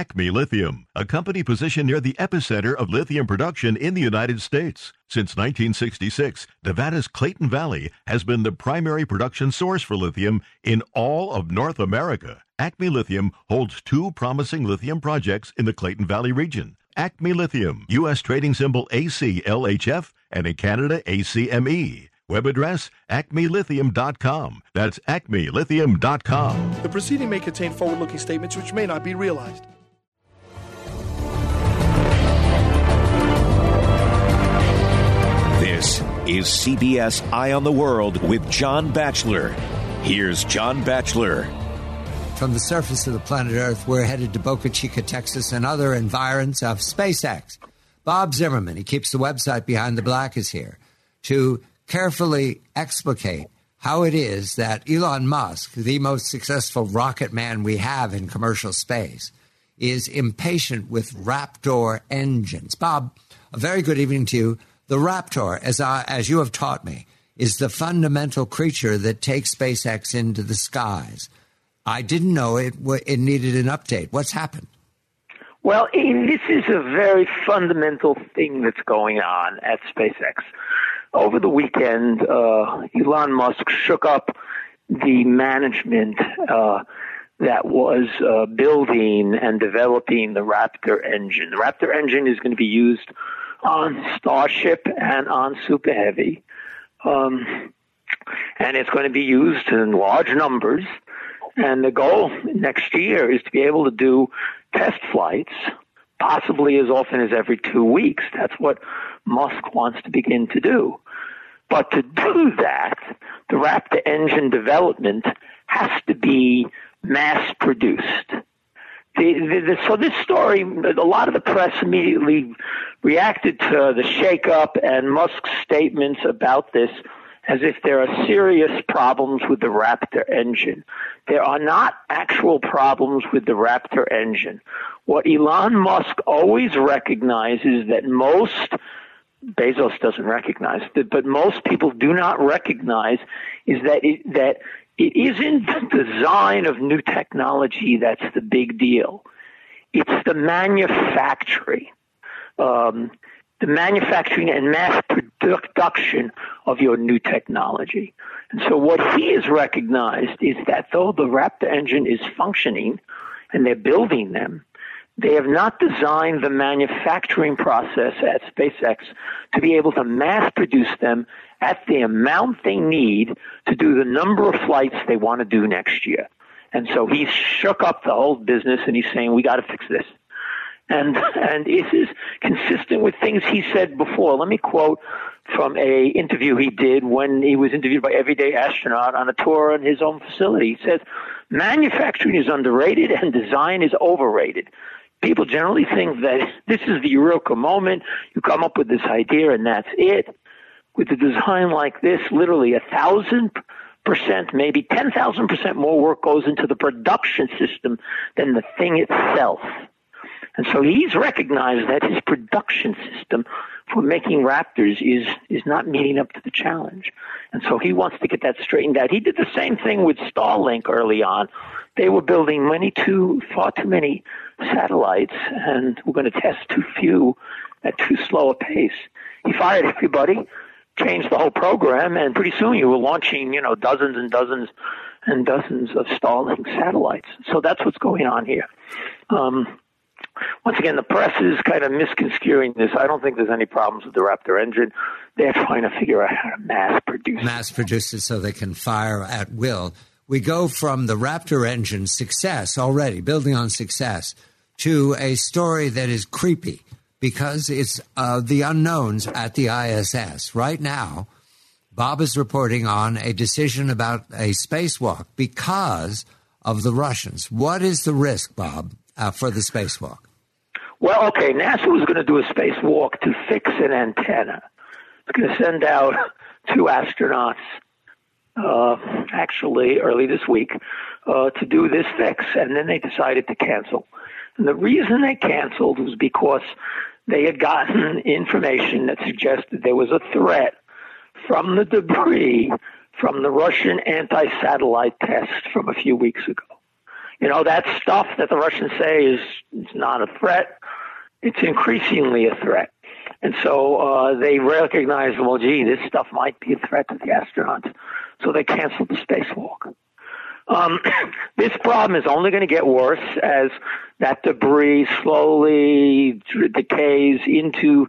Acme Lithium, a company positioned near the epicenter of lithium production in the United States. Since 1966, Nevada's Clayton Valley has been the primary production source for lithium in all of North America. Acme Lithium holds 2 promising lithium projects in the Clayton Valley region. Acme Lithium, U.S. trading symbol ACLHF, and in Canada, ACME. Web address, acmelithium.com. That's acmelithium.com. The proceeding may contain forward-looking statements which may not be realized. This is CBS Eye on the World with John Batchelor. Here's John Batchelor. From the surface of the planet Earth, we're headed to Boca Chica, Texas, and other environs of SpaceX. Bob Zimmerman, he keeps the website Behind the Black, is here to carefully explicate how it is that Elon Musk, the most successful rocket man we have in commercial space, is impatient with Raptor engines. Bob, a very good evening to you. The Raptor, as you have taught me, is the fundamental creature that takes SpaceX into the skies. I didn't know it needed an update. What's happened? Well, this is a very fundamental thing that's going on at SpaceX. Over the weekend, Elon Musk shook up the management that was building and developing the Raptor engine. The Raptor engine is going to be used on Starship and on Super Heavy, and it's going to be used in large numbers. And the goal next year is to be able to do test flights, possibly as often as every 2 weeks. That's what Musk wants to begin to do. But to do that, the Raptor engine development has to be mass-produced. So this story, a lot of the press immediately reacted to the shakeup and Musk's statements about this as if there are serious problems with the Raptor engine. There are not actual problems with the Raptor engine. What Elon Musk always recognizes that Bezos doesn't recognize, but most people do not recognize, is that it isn't the design of new technology that's the big deal. It's the manufacturing. The manufacturing and mass production of your new technology. And so what he has recognized is that though the Raptor engine is functioning and they're building them, they have not designed the manufacturing process at SpaceX to be able to mass produce them at the amount they need to do the number of flights they want to do next year. And so he's shook up the whole business and he's saying, we got to fix this. And this is consistent with things he said before. Let me quote from a interview he did when he was interviewed by Everyday Astronaut on a tour in his own facility. He says, manufacturing is underrated and design is overrated. People generally think that this is the eureka moment. You come up with this idea and that's it. With a design like this, literally 1,000%, maybe 10,000% more work goes into the production system than the thing itself. And so he's recognized that his production system for making Raptors is not meeting up to the challenge. And so he wants to get that straightened out. He did the same thing with Starlink early on. They were building far too many satellites, and we're going to test too few at too slow a pace. He fired everybody, changed the whole program, and pretty soon you were launching, dozens and dozens and dozens of Starlink satellites. So that's what's going on here. Once again, the press is kind of misconstruing this. I don't think there's any problems with the Raptor engine. They're trying to figure out how to mass produce it so they can fire at will. We go from the Raptor engine success already, building on success, to a story that is creepy because it's the unknowns at the ISS. Right now, Bob is reporting on a decision about a spacewalk because of the Russians. What is the risk, Bob, for the spacewalk? Well, okay, NASA was going to do a spacewalk to fix an antenna. It's going to send out 2 astronauts, actually early this week, to do this fix, and then they decided to cancel. And the reason they canceled was because they had gotten information that suggested there was a threat from the debris from the Russian anti-satellite test from a few weeks ago. That stuff that the Russians say is not a threat, it's increasingly a threat. And so they recognize, well, gee, this stuff might be a threat to the astronauts. So they canceled the spacewalk. This problem is only going to get worse as that debris slowly decays into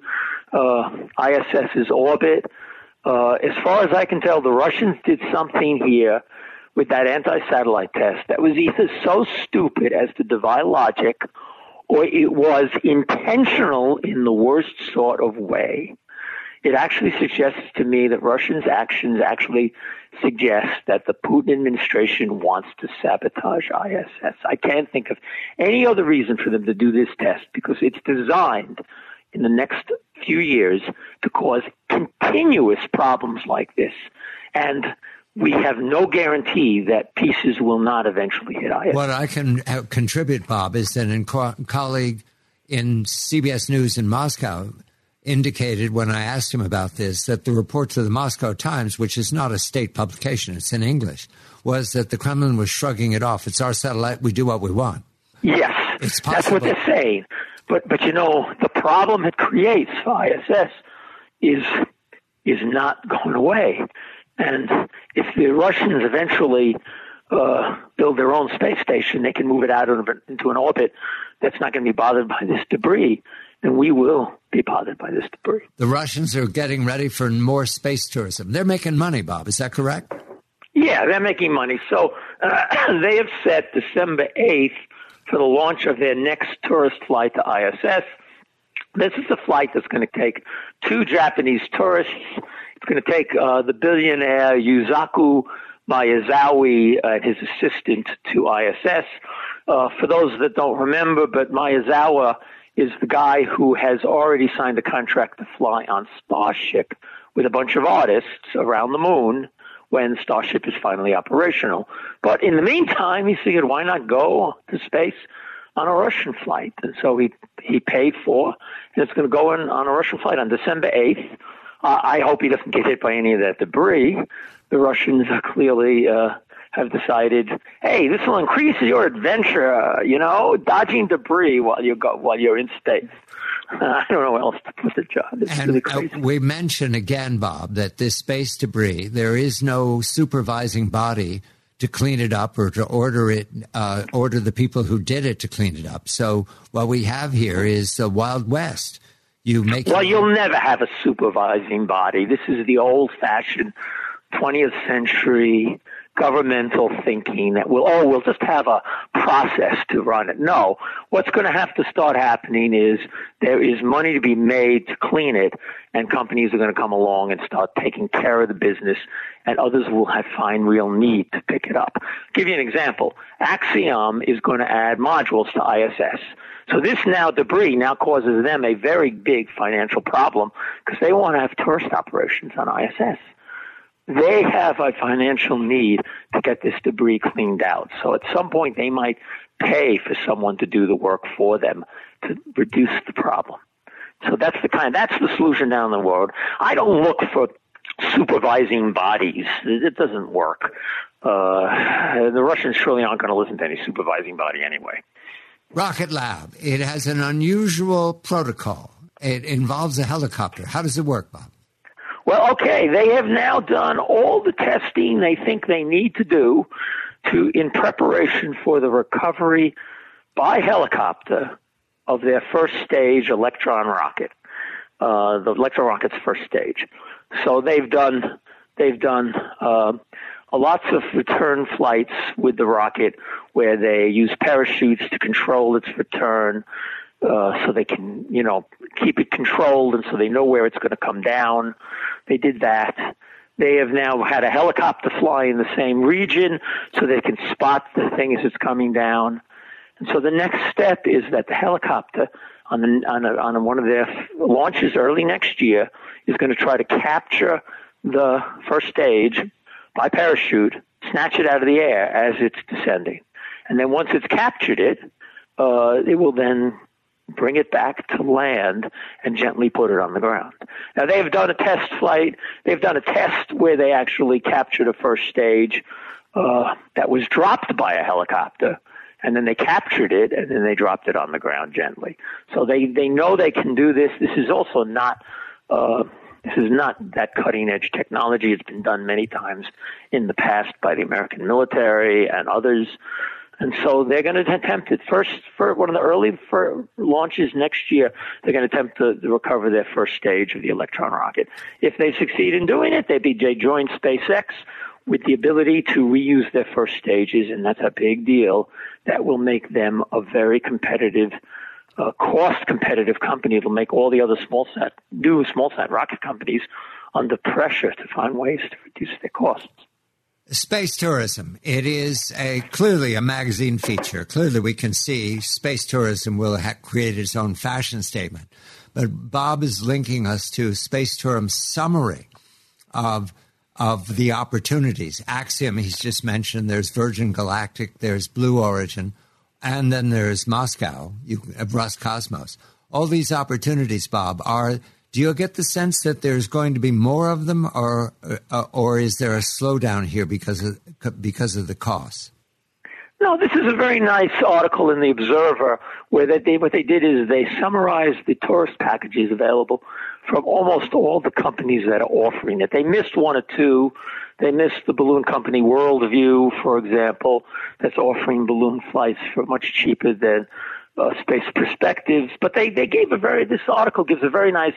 ISS's orbit. As far as I can tell, the Russians did something here with that anti-satellite test that was either so stupid as to defy logic, or it was intentional in the worst sort of way. It actually suggests to me that Russians' actions actually suggest that the Putin administration wants to sabotage ISS. I can't think of any other reason for them to do this test, because it's designed in the next few years to cause continuous problems like this. And we have no guarantee that pieces will not eventually hit ISS. What I can contribute, Bob, is that a colleague in CBS News in Moscow indicated when I asked him about this that the report to the Moscow Times, which is not a state publication, it's in English, was that the Kremlin was shrugging it off. It's our satellite. We do what we want. Yes, it's that's what they're saying. But the problem it creates for ISS is not going away. And if the Russians eventually build their own space station, they can move it out into an orbit that's not going to be bothered by this debris, then we will be bothered by this debris. The Russians are getting ready for more space tourism. They're making money, Bob. Is that correct? Yeah, they're making money. So they have set December 8th for the launch of their next tourist flight to ISS. This is a flight that's going to take 2 Japanese tourists. It's going to take the billionaire Yusaku Maezawa and his assistant to ISS. For those that don't remember, but Maezawa is the guy who has already signed a contract to fly on Starship with a bunch of artists around the moon when Starship is finally operational. But in the meantime, he figured, why not go to space on a Russian flight? And so he paid for, and it's going to go on a Russian flight on December 8th. I hope he doesn't get hit by any of that debris. The Russians are clearly have decided, hey, this will increase your adventure, dodging debris while you're in space. I don't know where else to put it, John. It's really crazy. We mentioned again, Bob, that this space debris, there is no supervising body to clean it up or to order the people who did it to clean it up. So what we have here is the Wild West. You'll never have a supervising body. This is the old-fashioned 20th century governmental thinking that we'll just have a process to run it. No, what's going to have to start happening is there is money to be made to clean it, and companies are going to come along and start taking care of the business, and others will find real need to pick it up. I'll give you an example. Axiom is going to add modules to ISS. So this debris now causes them a very big financial problem because they want to have tourist operations on ISS. They have a financial need to get this debris cleaned out. So at some point they might pay for someone to do the work for them to reduce the problem. So that's the solution down the road. I don't look for supervising bodies. It doesn't work. The Russians surely aren't going to listen to any supervising body anyway. Rocket Lab, it has an unusual protocol. It involves a helicopter. How does it work, Bob? Well, okay, they have now done all the testing they think they need to do in preparation for the recovery by helicopter of their first stage Electron rocket, the Electron rocket's first stage. So they've done lots of return flights with the rocket where they use parachutes to control its return, so they can, keep it controlled, and so they know where it's going to come down. They did that. They have now had a helicopter fly in the same region so they can spot the thing as it's coming down. And so the next step is that the helicopter on one of their launches early next year is going to try to capture the first stage by parachute, snatch it out of the air as it's descending. And then once it's captured it will then bring it back to land and gently put it on the ground. Now, they've done a test flight. They've done a test where they actually captured a first stage that was dropped by a helicopter. and then they captured it, and then they dropped it on the ground gently. So they know they can do this. This is also not that cutting-edge technology. It's been done many times in the past by the American military and others. And so they're going to attempt it first for one of the early launches next year. They're going to attempt to recover their first stage of the Electron rocket. If they succeed in doing it, they join SpaceX with the ability to reuse their first stages, and that's a big deal. That will make them a very competitive, cost-competitive company. It'll make all the other small sat rocket companies under pressure to find ways to reduce their costs. Space tourism. It is clearly a magazine feature. Clearly we can see space tourism will create its own fashion statement. But Bob is linking us to Space Tourism's summary of the opportunities. Axiom, he's just mentioned, there's Virgin Galactic, there's Blue Origin, and then there's Moscow, Roscosmos. All these opportunities, Bob, do you get the sense that there's going to be more of them, or is there a slowdown here because of the costs? No, this is a very nice article in the Observer where what they did is they summarized the tourist packages available from almost all the companies that are offering it. They missed one or two. They missed the balloon company Worldview, for example, that's offering balloon flights for much cheaper than Space Perspectives. But they gave this article gives a very nice,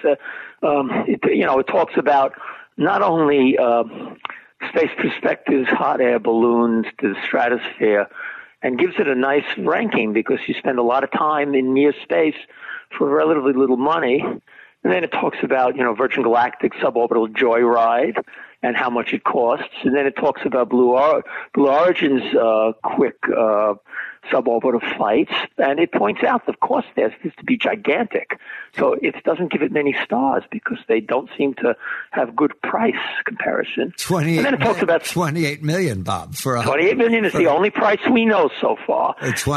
it talks about not only Space Perspectives hot air balloons to the stratosphere, and gives it a nice ranking because you spend a lot of time in near space for relatively little money. And then it talks about, Virgin Galactic suborbital joyride and how much it costs. And then it talks about Blue Origin's quick suborbital flights. And it points out the cost there seems to be gigantic. So it doesn't give it many stars because they don't seem to have good price comparison. And then it talks about $28 million, Bob. $28 million is the only price we know so far.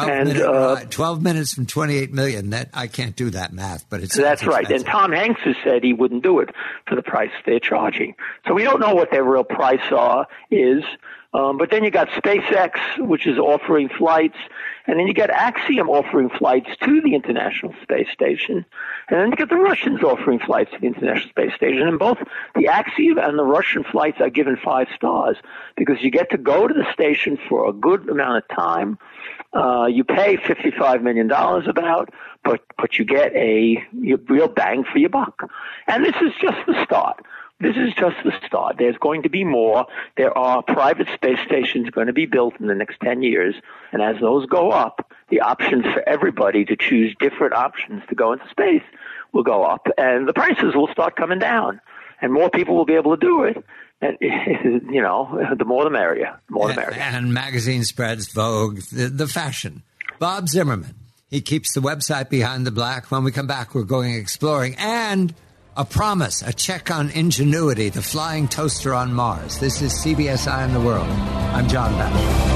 12 minutes from $28 million. That I can't do that math, but it's that's right. And Tom Hanks has said he wouldn't do it for the price they're charging. So we don't know what their real price is. But then you got SpaceX, which is offering flights, and then you got Axiom offering flights to the International Space Station, and then you got the Russians offering flights to the International Space Station. And both the Axiom and the Russian flights are given 5 stars because you get to go to the station for a good amount of time. You pay $55 million but you get a real bang for your buck. And this is just the start. This is just the start. There's going to be more. There are private space stations going to be built in the next 10 years. And as those go up, the options for everybody to choose different options to go into space will go up. And the prices will start coming down. And more people will be able to do it. And, the more the merrier. The more the merrier. And magazine spreads, Vogue, the fashion. Bob Zimmerman. He keeps the website Behind the Black. When we come back, we're going exploring. And a promise, a check on Ingenuity, the flying toaster on Mars. This is CBS Eye on the World. I'm John Batchelor.